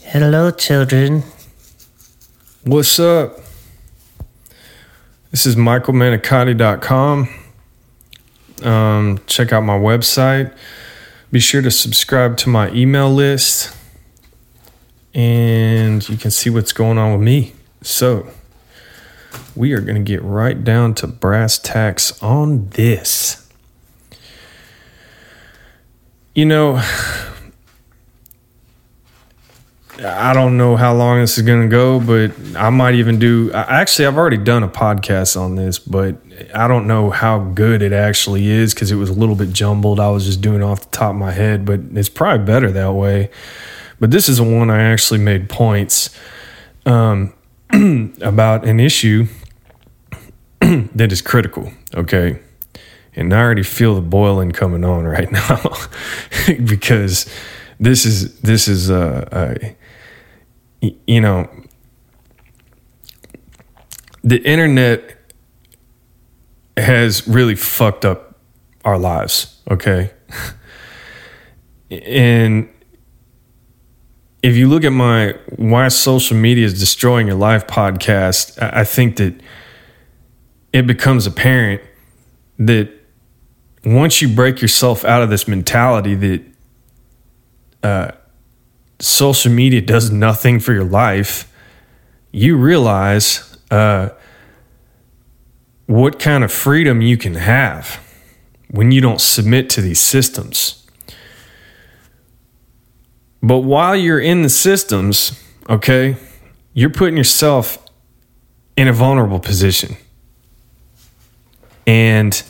Hello, children. What's up? This is michaelmanicotti.com. Check out my website. Be sure to subscribe to my email list. And you can see what's going on with me. So, we are going to get right down to brass tacks on this. You know, I don't know how long this is going to go, but I might even I've already done a podcast on this, but I don't know how good it actually is because it was a little bit jumbled. I was just doing it off the top of my head, but it's probably better that way. But this is the one I actually made points about an issue that is critical, okay? And I already feel the boiling coming on right now because this is you know, the internet has really fucked up our lives, okay? And if you look at my Why Social Media is Destroying Your Life podcast, I think that it becomes apparent that once you break yourself out of this mentality that social media does nothing for your life, you realize what kind of freedom you can have when you don't submit to these systems. But while you're in the systems, okay, you're putting yourself in a vulnerable position. And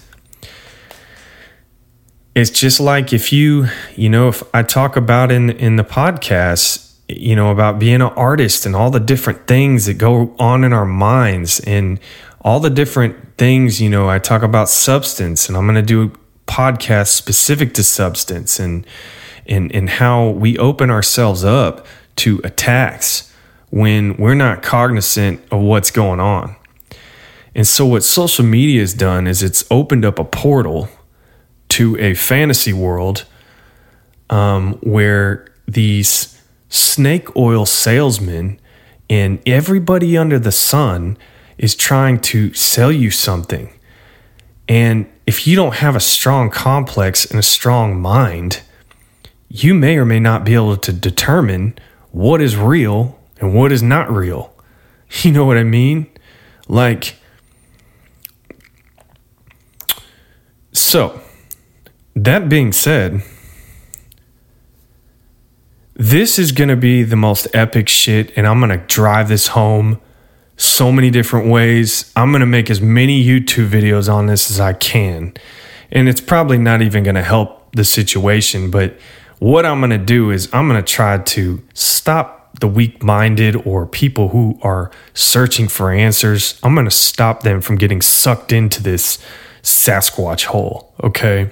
it's just like if if I talk about in the podcast, about being an artist and all the different things that go on in our minds and all the different things, I talk about substance, and I'm going to do a podcast specific to substance and how we open ourselves up to attacks when we're not cognizant of what's going on. And so what social media has done is it's opened up a portal to a fantasy world where these snake oil salesmen and everybody under the sun is trying to sell you something. And if you don't have a strong complex and a strong mind, you may or may not be able to determine what is real and what is not real. You know what I mean? So, that being said, this is going to be the most epic shit, and I'm going to drive this home so many different ways. I'm going to make as many YouTube videos on this as I can, and it's probably not even going to help the situation, but what I'm going to do is I'm going to try to stop the weak-minded or people who are searching for answers. I'm going to stop them from getting sucked into this Sasquatch hole, okay?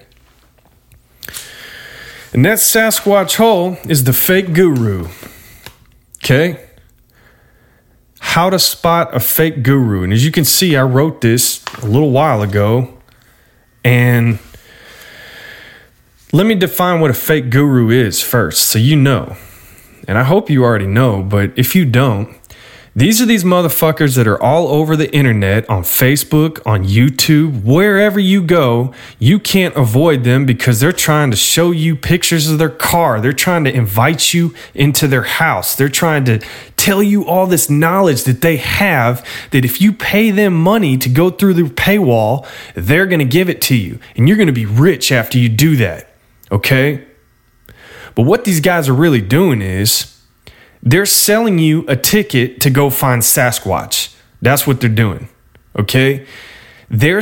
And that Sasquatch hole is the fake guru, okay? How to spot a fake guru. And as you can see, I wrote this a little while ago. And let me define what a fake guru is first, so you know. And I hope you already know, but if you don't, these are these motherfuckers that are all over the internet, on Facebook, on YouTube, wherever you go. You can't avoid them because they're trying to show you pictures of their car. They're trying to invite you into their house. They're trying to tell you all this knowledge that they have, that if you pay them money to go through the paywall, they're going to give it to you. And you're going to be rich after you do that. Okay? But what these guys are really doing is they're selling you a ticket to go find Sasquatch. That's what they're doing. Okay? They're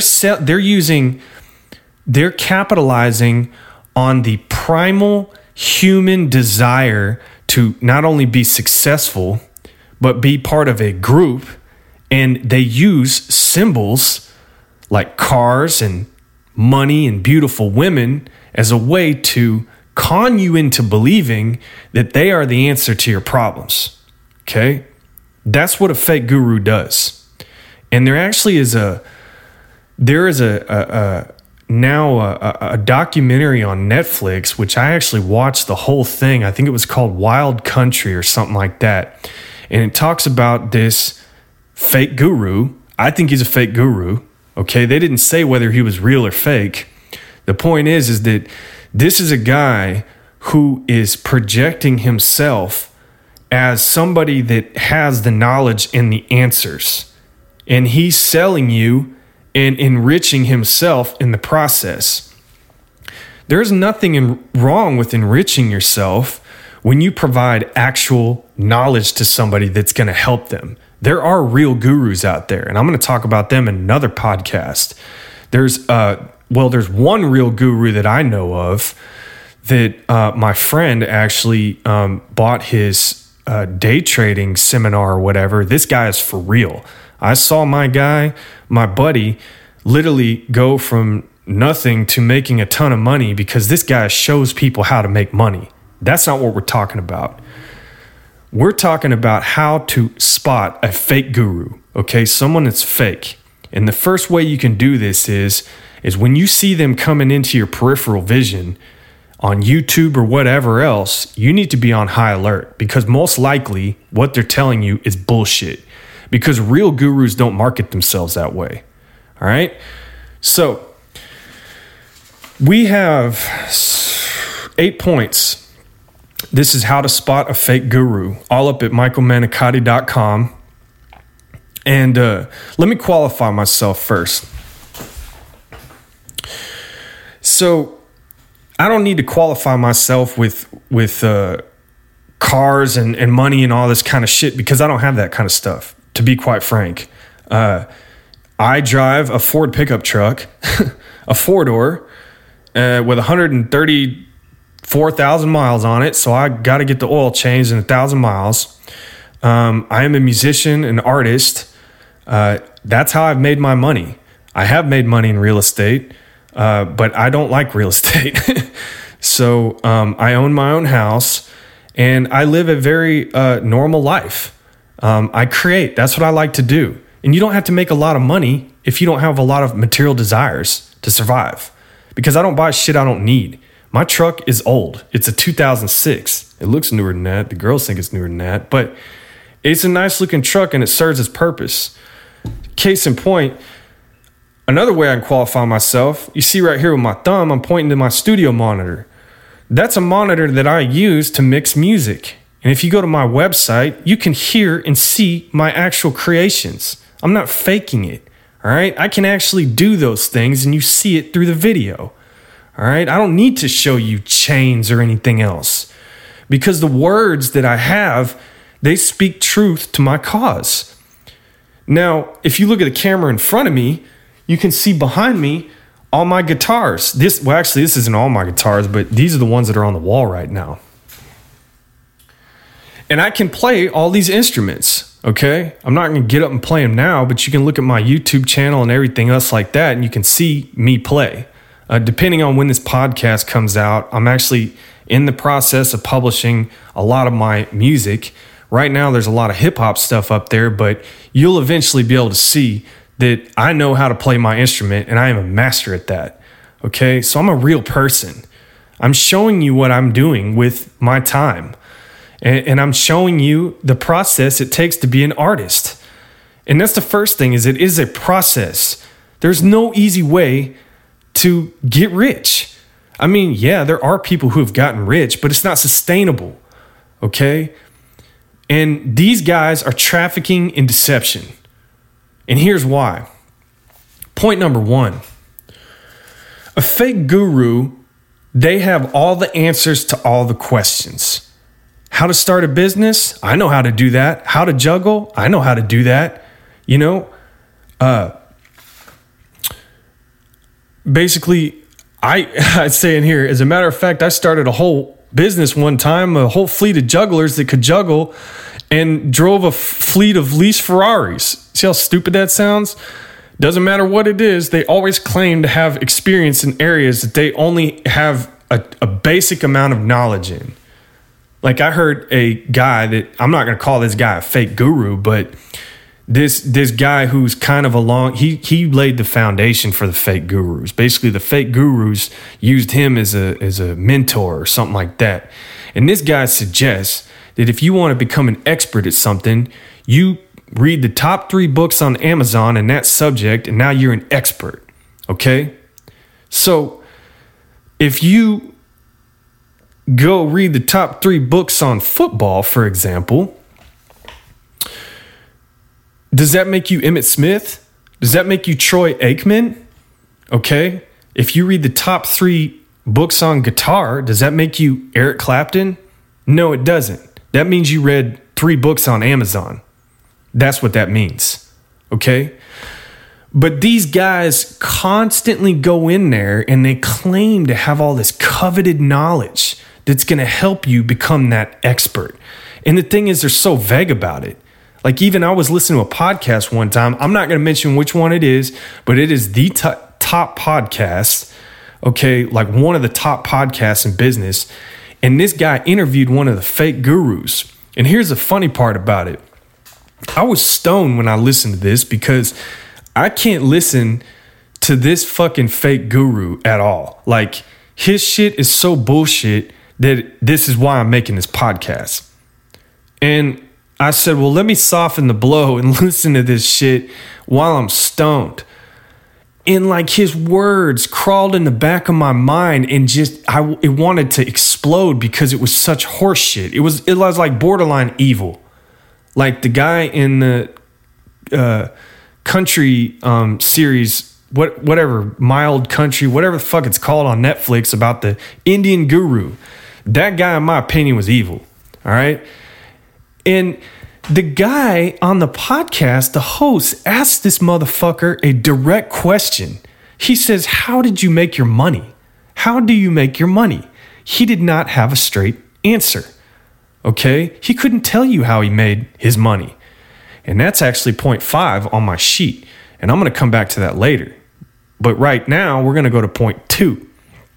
capitalizing on the primal human desire to not only be successful, but be part of a group. And they use symbols like cars and money and beautiful women as a way to con you into believing that they are the answer to your problems. Okay? That's what a fake guru does. And there actually is a now a documentary on Netflix, which I actually watched the whole thing. I think it was called Wild Country or something like that. And it talks about this fake guru. I think he's a fake guru. Okay. They didn't say whether he was real or fake. The point is that this is a guy who is projecting himself as somebody that has the knowledge and the answers. And he's selling you and enriching himself in the process. There's nothing wrong with enriching yourself when you provide actual knowledge to somebody that's going to help them. There are real gurus out there, and I'm going to talk about them in another podcast. There's one real guru that I know of that my friend actually bought his day trading seminar or whatever. This guy is for real. I saw my buddy, literally go from nothing to making a ton of money because this guy shows people how to make money. That's not what we're talking about. We're talking about how to spot a fake guru, okay? Someone that's fake. And the first way you can do this is when you see them coming into your peripheral vision on YouTube or whatever else, you need to be on high alert because most likely what they're telling you is bullshit because real gurus don't market themselves that way. All right? So we have 8 points. This is how to spot a fake guru, all up at michaelmanicati.com. And let me qualify myself first. So I don't need to qualify myself with cars and money and all this kind of shit because I don't have that kind of stuff, to be quite frank. I drive a Ford pickup truck, a four-door, with 134,000 miles on it. So I got to get the oil changed in 1,000 miles. I am a musician, an artist. That's how I've made my money. I have made money in real estate, but I don't like real estate. So I own my own house and I live a very normal life. I create. That's what I like to do. And you don't have to make a lot of money if you don't have a lot of material desires to survive. Because I don't buy shit I don't need. My truck is old. It's a 2006. It looks newer than that. The girls think it's newer than that. But it's a nice looking truck and it serves its purpose. Case in point, another way I can qualify myself, you see right here with my thumb, I'm pointing to my studio monitor. That's a monitor that I use to mix music. And if you go to my website, you can hear and see my actual creations. I'm not faking it. All right. I can actually do those things and you see it through the video. All right. I don't need to show you chains or anything else because the words that I have, they speak truth to my cause. Now, if you look at the camera in front of me, you can see behind me all my guitars. This isn't all my guitars, but these are the ones that are on the wall right now. And I can play all these instruments. Okay, I'm not going to get up and play them now, but you can look at my YouTube channel and everything else like that, and you can see me play. Depending on when this podcast comes out, I'm actually in the process of publishing a lot of my music. Right now, there's a lot of hip hop stuff up there, but you'll eventually be able to see that I know how to play my instrument, and I am a master at that. Okay, so I'm a real person. I'm showing you what I'm doing with my time. And I'm showing you the process it takes to be an artist. And that's the first thing is it is a process. There's no easy way to get rich. I mean, yeah, there are people who have gotten rich, but it's not sustainable. Okay? And these guys are trafficking in deception. And here's why. Point number 1. A fake guru, they have all the answers to all the questions. How to start a business? I know how to do that. How to juggle? I know how to do that. You know, basically, I'd say in here, as a matter of fact, I started a whole business one time, a whole fleet of jugglers that could juggle and drove a fleet of leased Ferraris. See how stupid that sounds? Doesn't matter what it is. They always claim to have experience in areas that they only have a basic amount of knowledge in. Like I heard a guy that I'm not going to call this guy a fake guru, but this guy who's kind of he laid the foundation for the fake gurus. Basically, the fake gurus used him as a mentor or something like that. And this guy suggests that if you want to become an expert at something, you read the top 3 books on Amazon in that subject, and now you're an expert. Okay? So if you go read the top 3 books on football, for example, does that make you Emmitt Smith? Does that make you Troy Aikman? Okay. If you read the top 3 books on guitar, does that make you Eric Clapton? No, it doesn't. That means you read 3 books on Amazon. That's what that means. Okay. But these guys constantly go in there and they claim to have all this coveted knowledge that's going to help you become that expert. And the thing is, they're so vague about it. Like, even I was listening to a podcast one time. I'm not going to mention which one it is, but it is the top podcast. Okay. Like one of the top podcasts in business. And this guy interviewed one of the fake gurus. And here's the funny part about it. I was stoned when I listened to this because I can't listen to this fucking fake guru at all. Like, his shit is so bullshit that this is why I'm making this podcast. And I said, well, let me soften the blow and listen to this shit while I'm stoned. And like, his words crawled in the back of my mind and it wanted to explode because it was such horse shit. It was like borderline evil. Like the guy in the country series, whatever, Mild Country, whatever the fuck it's called on Netflix, about the Indian guru. That guy, in my opinion, was evil. All right. And the guy on the podcast, the host, asked this motherfucker a direct question. He says, how did you make your money? How do you make your money? He did not have a straight answer. Okay. He couldn't tell you how he made his money. And that's actually point 5 on my sheet. And I'm going to come back to that later. But right now, we're going to go to point 2.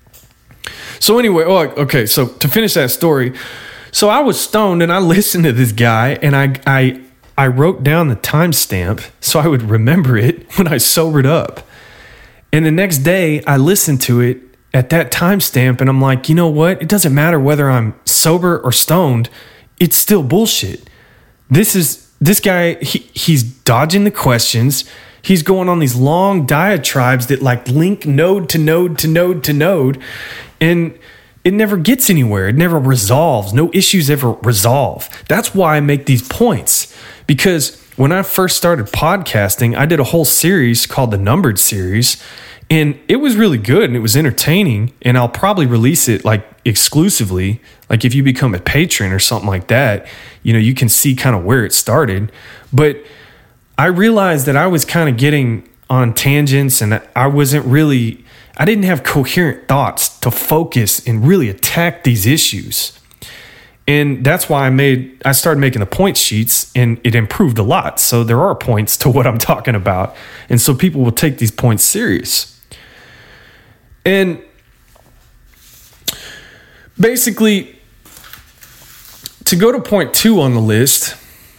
So anyway, okay. So to finish that story, so I was stoned and I listened to this guy and I wrote down the timestamp so I would remember it when I sobered up. And the next day, I listened to it at that timestamp and I'm like, you know what? It doesn't matter whether I'm sober or stoned. It's still bullshit. This guy, he's dodging the questions. He's going on these long diatribes that like link node to node to node to node. And it never gets anywhere. It never resolves. No issues ever resolve. That's why I make these points. Because when I first started podcasting, I did a whole series called the Numbered Series. And it was really good and it was entertaining. And I'll probably release it like exclusively. Like if you become a patron or something like that, you know, you can see kind of where it started. But I realized that I was kind of getting on tangents and I didn't have coherent thoughts to focus and really attack these issues. And that's why I started making the point sheets and it improved a lot. So there are points to what I'm talking about. And so people will take these points serious. And basically, to go to point 2 on the list,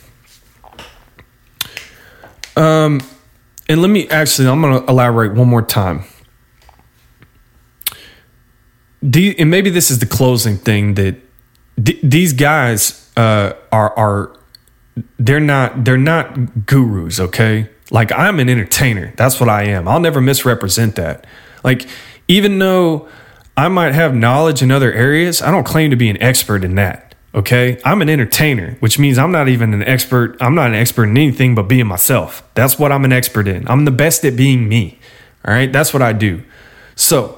and I'm going to elaborate one more time. And maybe this is the closing thing, that these guys they're not gurus, okay? Like, I'm an entertainer. That's what I am. I'll never misrepresent that. Like, even though I might have knowledge in other areas, I don't claim to be an expert in that, okay? I'm an entertainer, which means I'm not even an expert. I'm not an expert in anything but being myself. That's what I'm an expert in. I'm the best at being me, all right? That's what I do. So,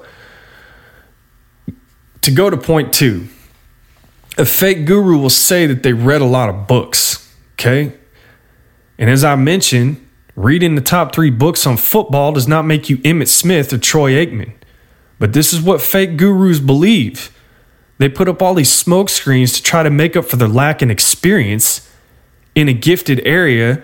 to go to point 2, a fake guru will say that they read a lot of books, okay? And as I mentioned, reading the top 3 books on football does not make you Emmitt Smith or Troy Aikman. But this is what fake gurus believe. They put up all these smoke screens to try to make up for their lack in experience in a given area,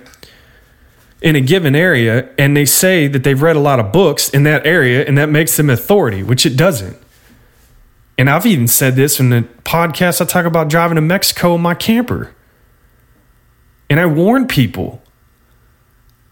and they say that they've read a lot of books in that area, and that makes them authority, which it doesn't. And I've even said this in the podcast. I talk about driving to Mexico in my camper. And I warn people,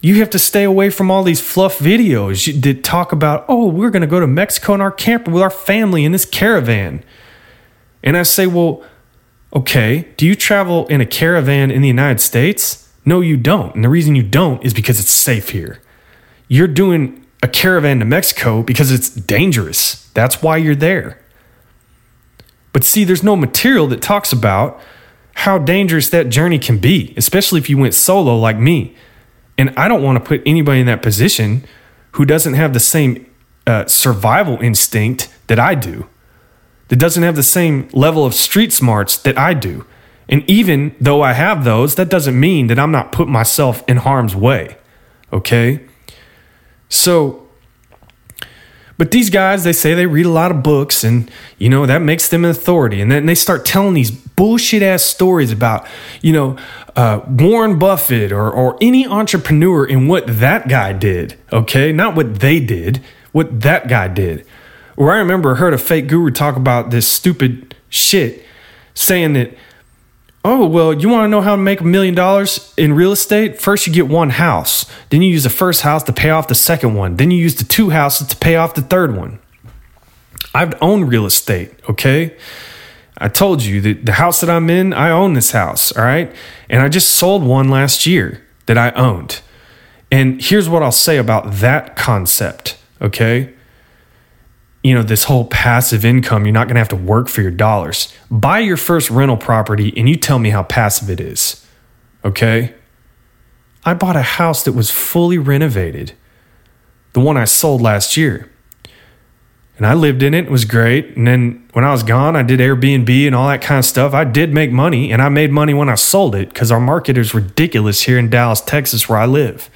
You have to stay away from all these fluff videos that talk about, oh, we're going to go to Mexico in our camper with our family in this caravan. And I say, well, okay, do you travel in a caravan in the United States? No, you don't. And the reason you don't is because it's safe here. You're doing a caravan to Mexico because it's dangerous. That's why you're there. But see, there's no material that talks about how dangerous that journey can be, especially if you went solo like me. And I don't want to put anybody in that position who doesn't have the same survival instinct that I do, that doesn't have the same level of street smarts that I do. And even though I have those, that doesn't mean that I'm not putting myself in harm's way. Okay? So, but these guys, they say they read a lot of books and, you know, that makes them an authority. And then they start telling these bullshit ass stories about, you know, Warren Buffett or any entrepreneur and what that guy did. Okay? Not what they did, what that guy did. Or I remember I heard a fake guru talk about this stupid shit saying that, oh, well, you want to know how to make $1 million in real estate? First, you get one house. Then you use the first house to pay off the second one. Then you use the 2 houses to pay off the third one. I've owned real estate, okay? I told you that the house that I'm in, I own this house, all right? And I just sold one last year that I owned. And here's what I'll say about that concept, okay? You know, this whole passive income, you're not going to have to work for your dollars. Buy your first rental property and you tell me how passive it is. Okay? I bought a house that was fully renovated. The one I sold last year. And I lived in it. It was great. And then when I was gone, I did Airbnb and all that kind of stuff. I did make money, and I made money when I sold it because our market is ridiculous here in Dallas, Texas, where I live.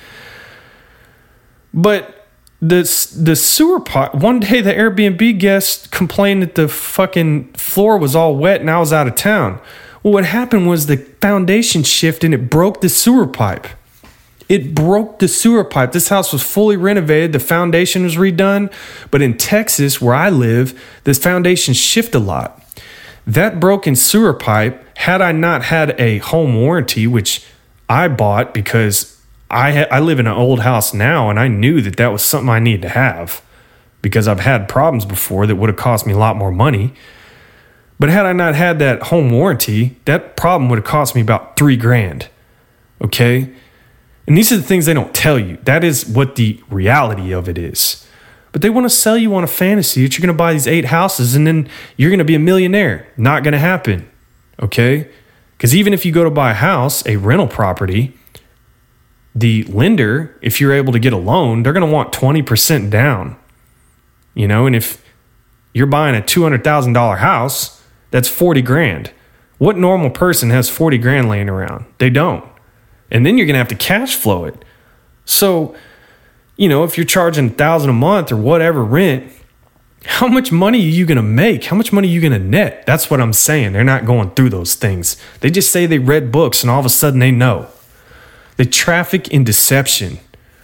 But the sewer pipe, one day the Airbnb guest complained that the fucking floor was all wet and I was out of town. Well, what happened was the foundation shifted and it broke the sewer pipe. It broke the sewer pipe. This house was fully renovated. The foundation was redone. But in Texas, where I live, this foundation shifted a lot. That broken sewer pipe, had I not had a home warranty, which I bought because I live in an old house now, and I knew that was something I needed to have because I've had problems before that would have cost me a lot more money. But had I not had that home warranty, that problem would have cost me about $3,000. Okay? And these are the things they don't tell you. That is what the reality of it is. But they want to sell you on a fantasy that you're going to buy these 8 houses and then you're going to be a millionaire. Not going to happen. Okay? Because even if you go to buy a house, a rental property, the lender, if you're able to get a loan, they're going to want 20% down. You know, and if you're buying a $200,000 house, that's $40,000. What normal person has $40,000 laying around? They don't. And then you're going to have to cash flow it. So, you know, if you're charging $1,000 a month or whatever rent, how much money are you going to make? How much money are you going to net? That's what I'm saying. They're not going through those things. They just say they read books and all of a sudden they know. They traffic in deception.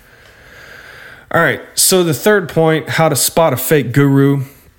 All right. So the third point, how to spot a fake guru.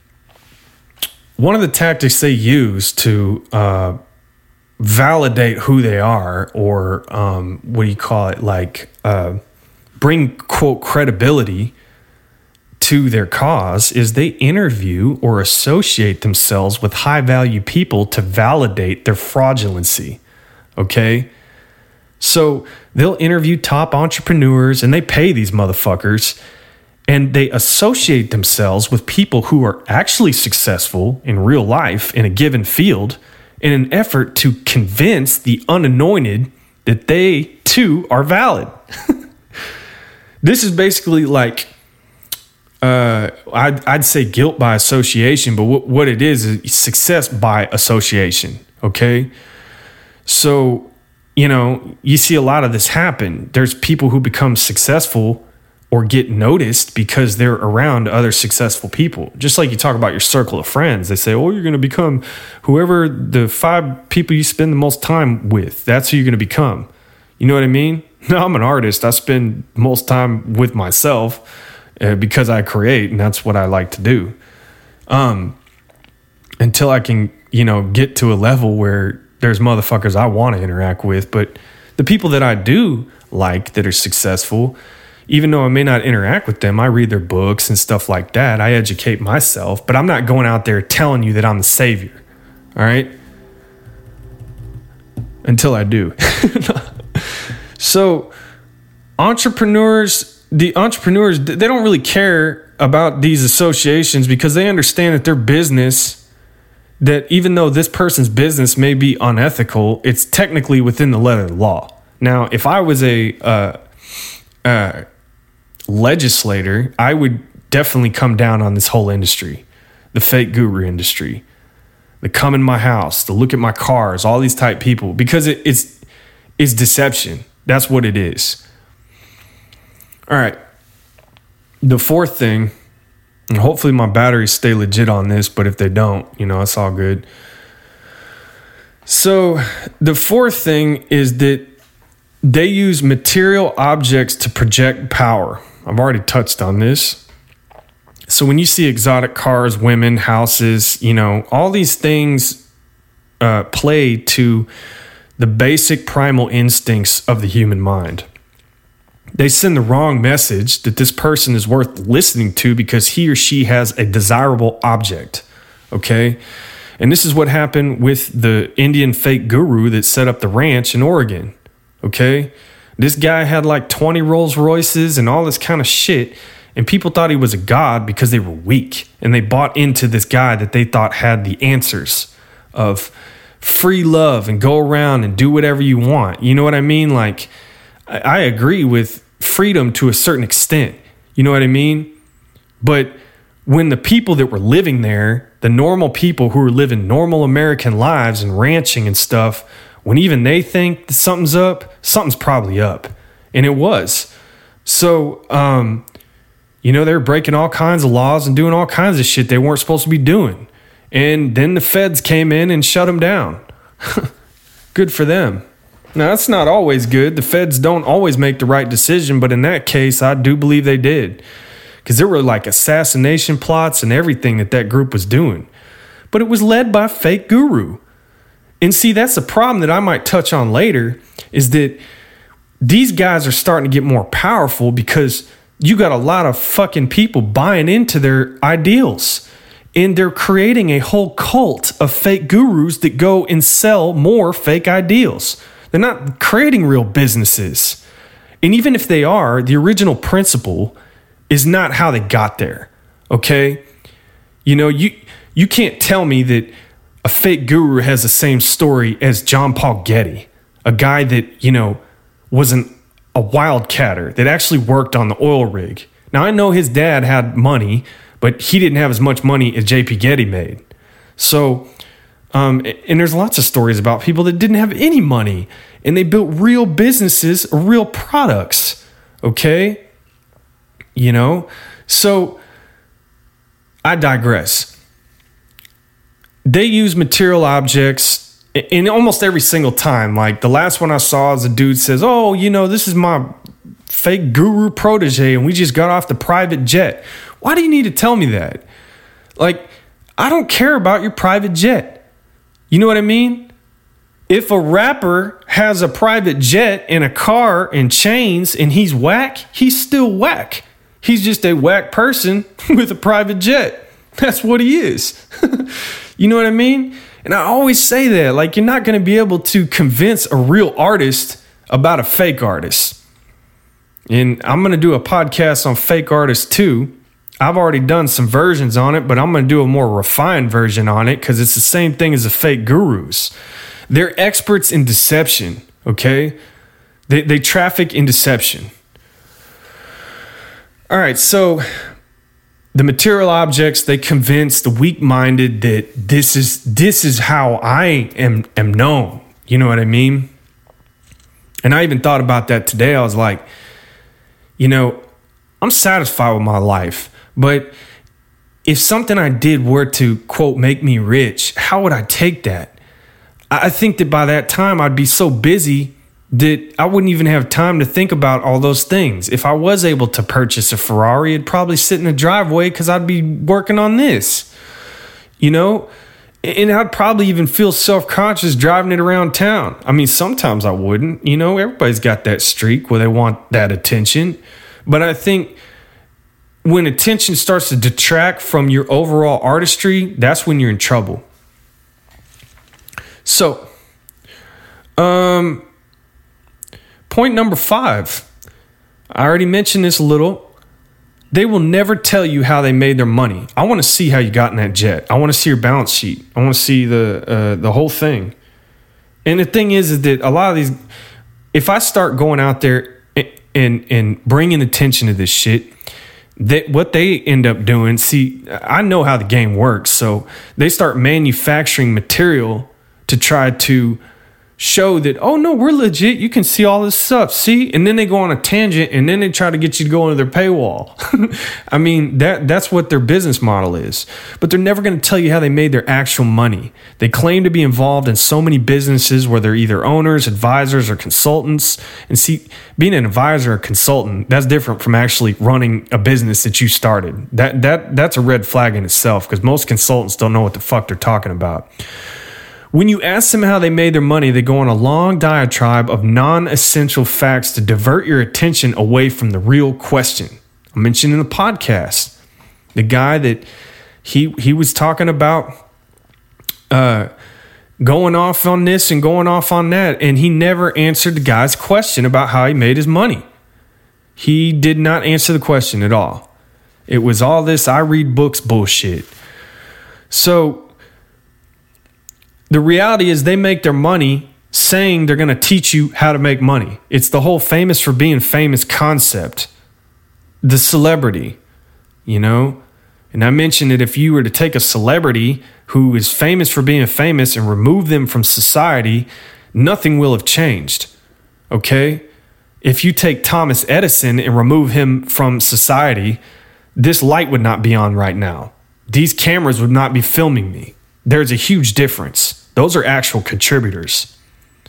One of the tactics they use to validate who they are, or what do you call it, like bring, quote, credibility to their cause, is they interview or associate themselves with high-value people to validate their fraudulency, okay? So they'll interview top entrepreneurs, and they pay these motherfuckers, and they associate themselves with people who are actually successful in real life in a given field in an effort to convince the unanointed that they, too, are valid. This is basically like, I'd say guilt by association, but what it is success by association, okay? So, you know, you see a lot of this happen. There's people who become successful or get noticed because they're around other successful people. Just like you talk about your circle of friends. They say, oh, you're going to become whoever the 5 people you spend the most time with. That's who you're going to become. You know what I mean? No, I'm an artist. I spend most time with myself because I create, and that's what I like to do. Until I can, you know, get to a level where there's motherfuckers I want to interact with. But the people that I do like that are successful, even though I may not interact with them, I read their books and stuff like that. I educate myself, but I'm not going out there telling you that I'm the savior. All right? Until I do. So the entrepreneurs, they don't really care about these associations because they understand that their business, that even though this person's business may be unethical, it's technically within the letter of the law. Now, if I was a legislator, I would definitely come down on this whole industry, the fake guru industry, the come in my house, the look at my cars, all these type people, because it's deception. That's what it is. All right. The fourth thing, and hopefully my batteries stay legit on this, but if they don't, it's all good. So the fourth thing is that they use material objects to project power. I've already touched on this. So when you see exotic cars, women, houses, all these things play to the basic primal instincts of the human mind. They send the wrong message that this person is worth listening to because he or she has a desirable object. Okay? And this is what happened with the Indian fake guru that set up the ranch in Oregon. Okay? This guy had like 20 Rolls Royces and all this kind of shit. And people thought he was a god because they were weak. And they bought into this guy that they thought had the answers of free love and go around and do whatever you want. You know what I mean? Like, I agree with freedom to a certain extent. You know what I mean? But when the people that were living there, the normal people who were living normal American lives and ranching and stuff, when even they think that something's up, something's probably up. And it was. So, they're breaking all kinds of laws and doing all kinds of shit they weren't supposed to be doing. And then the feds came in and shut them down. Good for them. Now, that's not always good. The feds don't always make the right decision, but in that case, I do believe they did. Because there were like assassination plots and everything that group was doing. But it was led by a fake guru. And see, that's the problem that I might touch on later, is that these guys are starting to get more powerful because you got a lot of fucking people buying into their ideals. And they're creating a whole cult of fake gurus that go and sell more fake ideals. They're not creating real businesses. And even if they are, the original principle is not how they got there. Okay? You can't tell me that a fake guru has the same story as John Paul Getty, a guy that, was a wildcatter that actually worked on the oil rig. Now, I know his dad had money, but he didn't have as much money as J.P. Getty made. So, and there's lots of stories about people that didn't have any money and they built real businesses, real products. Okay? So I digress. They use material objects in almost every single time. Like the last one I saw is a dude says, oh, this is my fake guru protege and we just got off the private jet. Why do you need to tell me that? Like, I don't care about your private jet. You know what I mean? If a rapper has a private jet and a car and chains and he's whack, he's still whack. He's just a whack person with a private jet. That's what he is. You know what I mean? And I always say that, like, you're not going to be able to convince a real artist about a fake artist. And I'm going to do a podcast on fake artists too. I've already done some versions on it, but I'm going to do a more refined version on it because it's the same thing as the fake gurus. They're experts in deception, okay? They traffic in deception. All right, so the material objects, they convince the weak-minded that this is how I am known. You know what I mean? And I even thought about that today. I was like, I'm satisfied with my life. But if something I did were to, quote, make me rich, how would I take that? I think that by that time I'd be so busy that I wouldn't even have time to think about all those things. If I was able to purchase a Ferrari, it'd probably sit in the driveway because I'd be working on this. And And I'd probably even feel self-conscious driving it around town. I mean, sometimes I wouldn't. You know, everybody's got that streak where they want that attention. But I think when attention starts to detract from your overall artistry, that's when you're in trouble. So, point number 5. I already mentioned this a little. They will never tell you how they made their money. I want to see how you got in that jet. I want to see your balance sheet. I want to see the whole thing. And the thing is that a lot of these, if I start going out there and bringing attention to this shit, what they end up doing, see, I know how the game works. So they start manufacturing material to try to show that, oh no, we're legit. You can see all this stuff. See? And then they go on a tangent and then they try to get you to go into their paywall. I mean, that's what their business model is. But they're never going to tell you how they made their actual money. They claim to be involved in so many businesses where they're either owners, advisors, or consultants. And see, being an advisor or consultant, that's different from actually running a business that you started. That's a red flag in itself, because most consultants don't know what the fuck they're talking about. When you ask them how they made their money, they go on a long diatribe of non-essential facts to divert your attention away from the real question. I mentioned in the podcast, the guy that he was talking about going off on this and going off on that, and he never answered the guy's question about how he made his money. He did not answer the question at all. It was all this I read books bullshit. So the reality is they make their money saying they're going to teach you how to make money. It's the whole famous for being famous concept. The celebrity, you know? And I mentioned that if you were to take a celebrity who is famous for being famous and remove them from society, nothing will have changed, okay? If you take Thomas Edison and remove him from society, this light would not be on right now. These cameras would not be filming me. There's a huge difference. Those are actual contributors.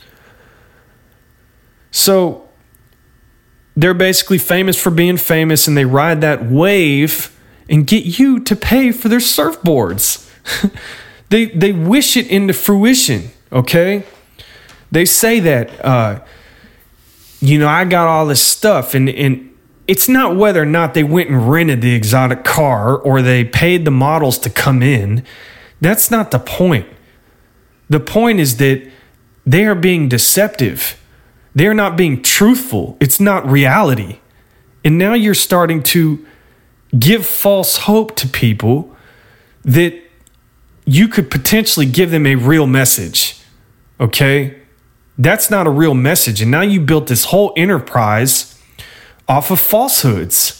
So they're basically famous for being famous, and they ride that wave and get you to pay for their surfboards. They wish it into fruition, okay? They say that, I got all this stuff, and it's not whether or not they went and rented the exotic car or they paid the models to come in. That's not the point. The point is that they are being deceptive. They're not being truthful. It's not reality. And now you're starting to give false hope to people that you could potentially give them a real message. Okay? That's not a real message. And now you built this whole enterprise off of falsehoods.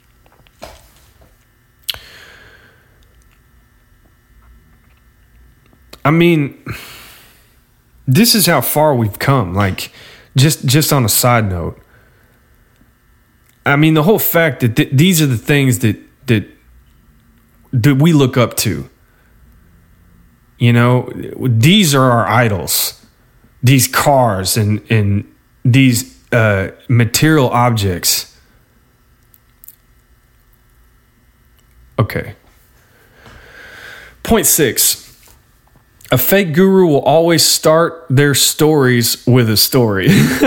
I mean, this is how far we've come. Like, just on a side note, I mean, the whole fact that these are the things that we look up to. You know, these are our idols. These cars and these material objects. Okay. Point 6. A fake guru will always start their stories with a story.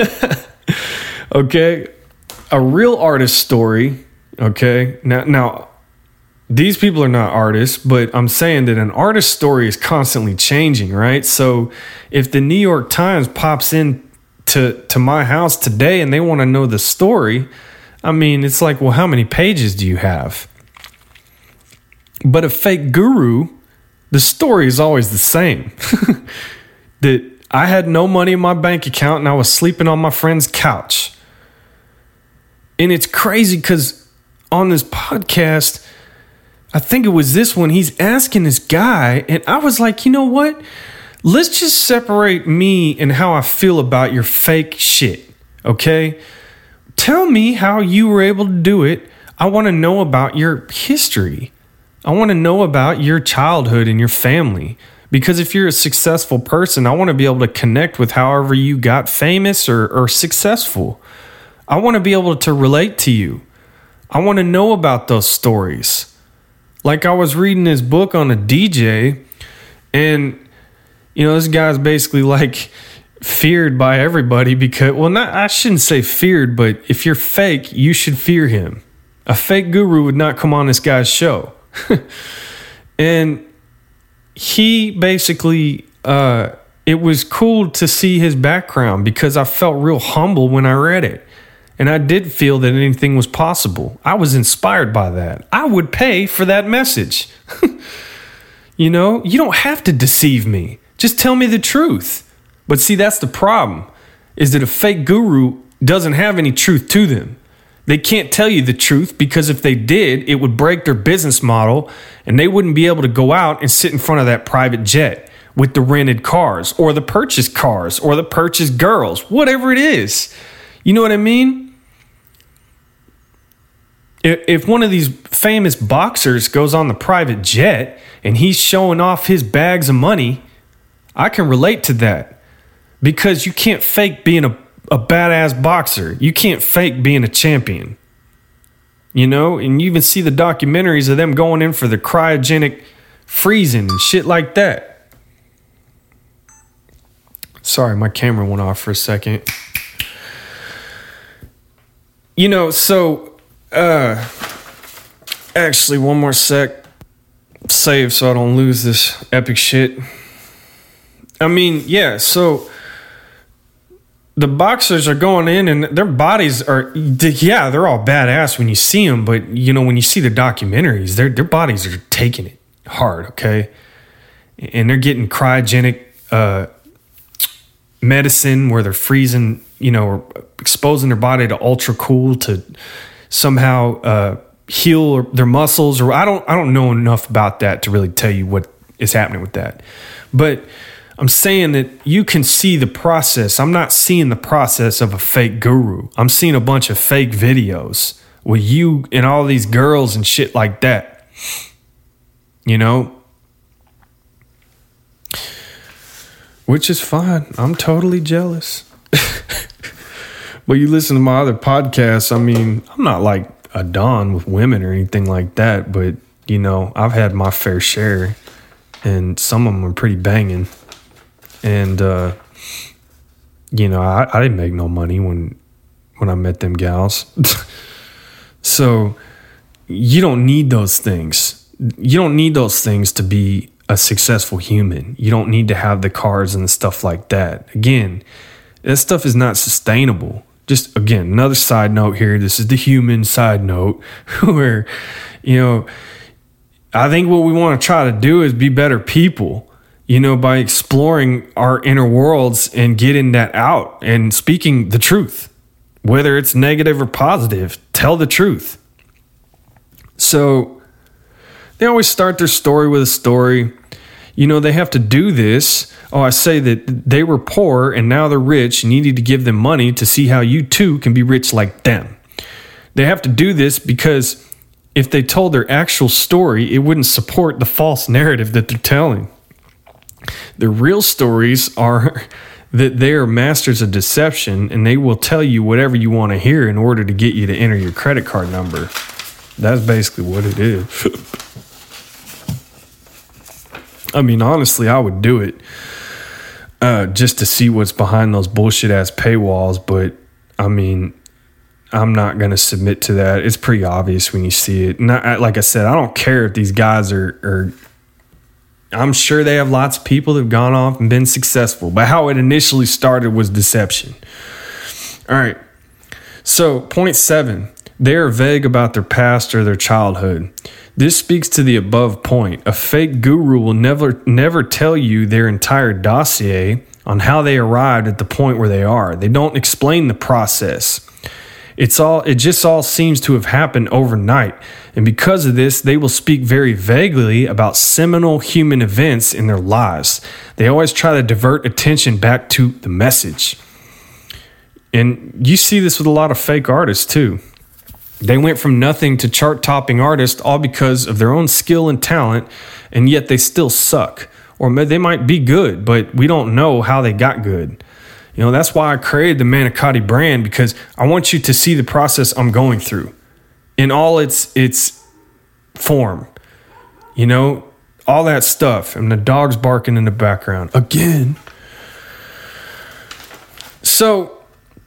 Okay? A real artist story, okay? Now, these people are not artists, but I'm saying that an artist story is constantly changing, right? So if the New York Times pops in to my house today and they want to know the story, I mean, it's like, well, how many pages do you have? But a fake guru, the story is always the same. That I had no money in my bank account and I was sleeping on my friend's couch. And it's crazy because on this podcast, I think it was this one, he's asking this guy, and I was like, you know what? Let's just separate me and how I feel about your fake shit, okay? Tell me how you were able to do it. I want to know about your history. I want to know about your childhood and your family. Because if you're a successful person, I want to be able to connect with however you got famous or successful. I want to be able to relate to you. I want to know about those stories. Like I was reading this book on a DJ, And, this guy's basically like feared by everybody because, I shouldn't say feared, but if you're fake, you should fear him. A fake guru would not come on this guy's show. And he basically, it was cool to see his background because I felt real humble when I read it. And I did feel that anything was possible. I was inspired by that. I would pay for that message. You don't have to deceive me. Just tell me the truth. But see, that's the problem, is that a fake guru doesn't have any truth to them. They can't tell you the truth because if they did, it would break their business model and they wouldn't be able to go out and sit in front of that private jet with the rented cars or the purchased cars or the purchased girls, whatever it is. You know what I mean? If one of these famous boxers goes on the private jet and he's showing off his bags of money, I can relate to that because you can't fake being a badass boxer. You can't fake being a champion. And you even see the documentaries of them going in for the cryogenic freezing and shit like that. Sorry, my camera went off for a second. Actually, one more sec. Save so I don't lose this epic shit. So the boxers are going in and their bodies are, they're all badass when you see them. But, when you see the documentaries, their bodies are taking it hard, okay? And they're getting cryogenic medicine where they're freezing, or exposing their body to ultra cool to somehow heal their muscles. Or I don't know enough about that to really tell you what is happening with that. But I'm saying that you can see the process. I'm not seeing the process of a fake guru. I'm seeing a bunch of fake videos with you and all these girls and shit like that. Which is fine. I'm totally jealous. But you listen to my other podcasts, I'm not like a don with women or anything like that. But, I've had my fair share. And some of them are pretty banging. And, I didn't make no money when I met them gals. So you don't need those things. You don't need those things to be a successful human. You don't need to have the cars and the stuff like that. Again, that stuff is not sustainable. Just, again, another side note here. This is the human side note where, I think what we want to try to do is be better people. By exploring our inner worlds and getting that out and speaking the truth, whether it's negative or positive, tell the truth. So they always start their story with a story. They have to do this. Oh, I say that they were poor and now they're rich and you need to give them money to see how you too can be rich like them. They have to do this because if they told their actual story, it wouldn't support the false narrative that they're telling. The real stories are that they are masters of deception and they will tell you whatever you want to hear in order to get you to enter your credit card number. That's basically what it is. Honestly, I would do it just to see what's behind those bullshit ass paywalls. But I'm not going to submit to that. It's pretty obvious when you see it. Like I said, I don't care if these guys are I'm sure they have lots of people that have gone off and been successful, but how it initially started was deception. All right. So, point 7, they are vague about their past or their childhood. This speaks to the above point. A fake guru will never tell you their entire dossier on how they arrived at the point where they are. They don't explain the process. It just all seems to have happened overnight. And because of this, they will speak very vaguely about seminal human events in their lives. They always try to divert attention back to the message. And you see this with a lot of fake artists too. They went from nothing to chart-topping artists all because of their own skill and talent, and yet they still suck. Or they might be good, but we don't know how they got good. That's why I created the Manicotti brand, because I want you to see the process I'm going through in all its form. all that stuff. And the dog's barking in the background again. So,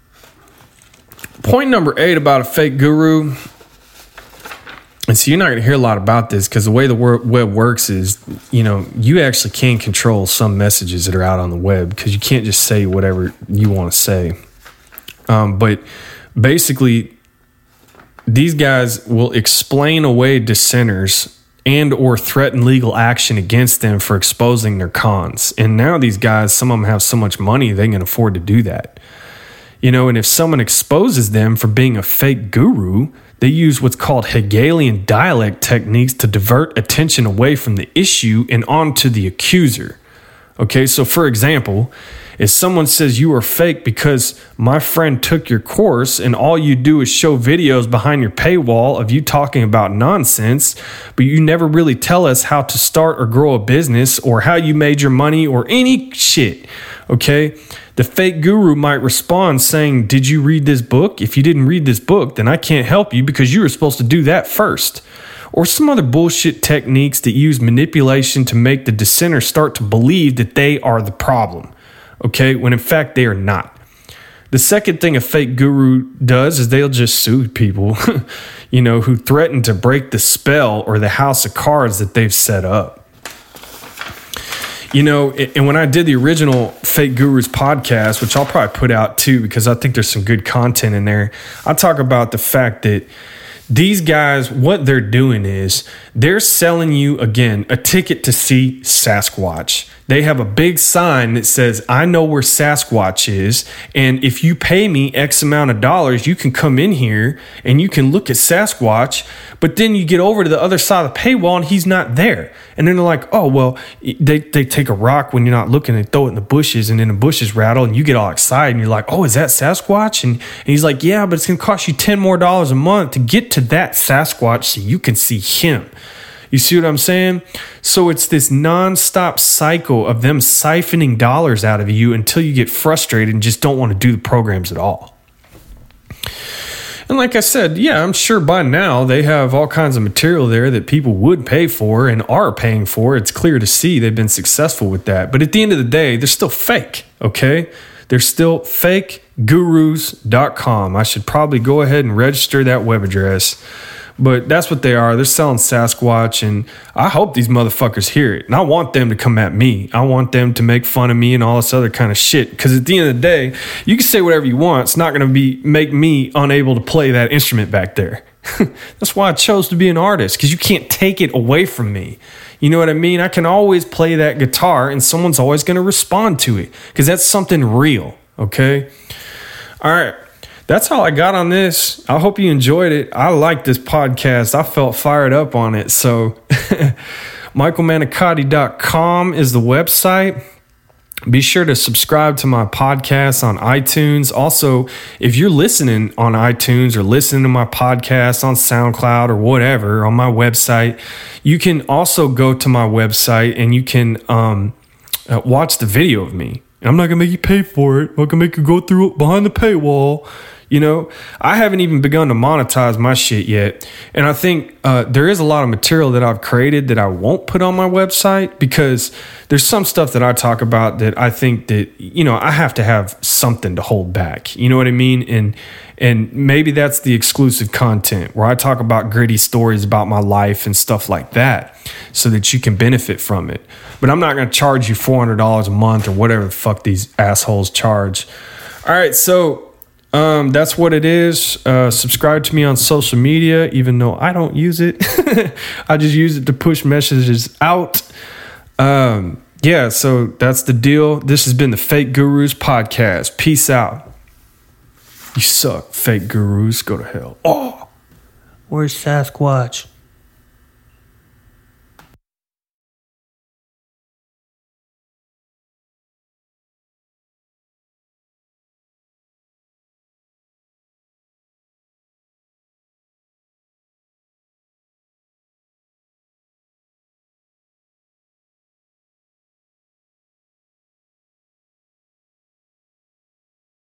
point number 8 about a fake guru. And so you're not going to hear a lot about this because the way the web works is, you actually can control some messages that are out on the web because you can't just say whatever you want to say. But basically, these guys will explain away dissenters and or threaten legal action against them for exposing their cons. And now these guys, some of them have so much money they can afford to do that. And if someone exposes them for being a fake guru, they use what's called Hegelian dialect techniques to divert attention away from the issue and onto the accuser. Okay, so for example, if someone says you are fake because my friend took your course and all you do is show videos behind your paywall of you talking about nonsense, but you never really tell us how to start or grow a business or how you made your money or any shit, okay? The fake guru might respond saying, did you read this book? If you didn't read this book, then I can't help you because you were supposed to do that first. Or some other bullshit techniques that use manipulation to make the dissenter start to believe that they are the problem, okay, when in fact they are not. The second thing a fake guru does is they'll just sue people, who threaten to break the spell or the house of cards that they've set up. And when I did the original Fake Gurus podcast, which I'll probably put out too, because I think there's some good content in there, I talk about the fact that these guys, what they're doing is they're selling you, again, a ticket to see Sasquatch. They have a big sign that says, I know where Sasquatch is. And if you pay me X amount of dollars, you can come in here and you can look at Sasquatch. But then you get over to the other side of the paywall and he's not there. And then they're like, oh, well, they take a rock when you're not looking and throw it in the bushes. And then the bushes rattle and you get all excited. And you're like, oh, is that Sasquatch? And he's like, yeah, but it's going to cost you $10 more a month to get to that Sasquatch so you can see him. You see what I'm saying? So it's this nonstop cycle of them siphoning dollars out of you until you get frustrated and just don't want to do the programs at all. And like I said, yeah, I'm sure by now they have all kinds of material there that people would pay for and are paying for. It's clear to see they've been successful with that. But at the end of the day, they're still fake, okay? They're still fakegurus.com. I should probably go ahead and register that web address. But that's what they are. They're selling Sasquatch, and I hope these motherfuckers hear it. And I want them to come at me. I want them to make fun of me and all this other kind of shit. Because at the end of the day, you can say whatever you want. It's not going to make me unable to play that instrument back there. That's why I chose to be an artist, because you can't take it away from me. You know what I mean? I can always play that guitar, and someone's always going to respond to it, because that's something real, okay? All right. That's all I got on this. I hope you enjoyed it. I like this podcast. I felt fired up on it. So michaelmanicotti.com is the website. Be sure to subscribe to my podcast on iTunes. Also, if you're listening on iTunes or listening to my podcast on SoundCloud or whatever on my website, you can also go to my website and you can watch the video of me. I'm not going to make you pay for it. I'm not going to make you go through it behind the paywall. I haven't even begun to monetize my shit yet. And I think there is a lot of material that I've created that I won't put on my website, because there's some stuff that I talk about that I think that, I have to have something to hold back. You know what I mean? And maybe that's the exclusive content where I talk about gritty stories about my life and stuff like that so that you can benefit from it. But I'm not going to charge you $400 a month or whatever the fuck these assholes charge. All right, so that's what it is. Subscribe to me on social media, even though I don't use it. I just use it to push messages out. Yeah, so that's the deal. This has been the Fake Gurus podcast. Peace out. You suck, fake gurus. Go to hell. Oh, where's Sasquatch?